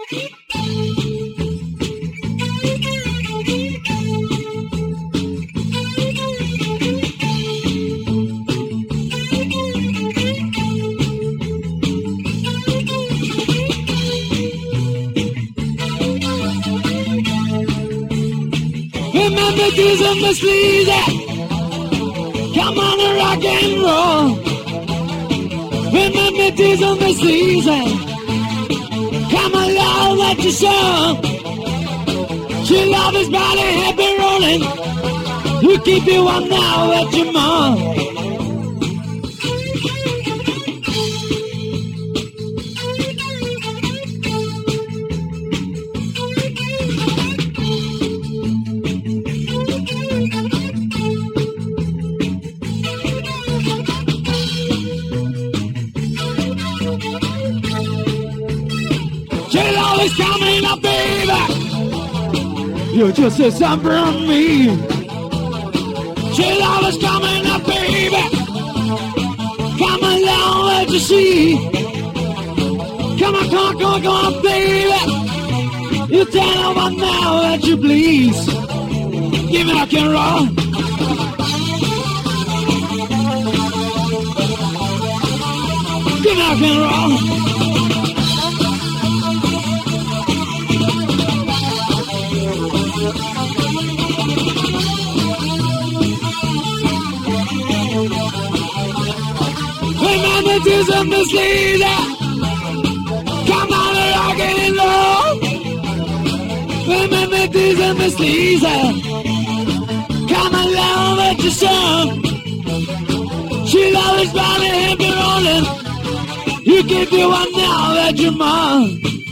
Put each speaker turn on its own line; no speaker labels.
Remember these and the sleazy. Come on and rock and roll. Remember these and the sleazy. Come along, let your soul. She love his body, happy rolling. You keep you one now at your mom. She'll always coming up, baby. You're just a summer on me. She'll always coming up, baby. Come along, let you see. Come on, come on, come on, come on, baby. You tell her what now that you please. Give me rock and roll. Give me rock and roll. Remember to some sleazy. Come on and rock it low. Remember to some sleazy. Come along with your song. She'll always body happy rolling. You give you one now at your mom.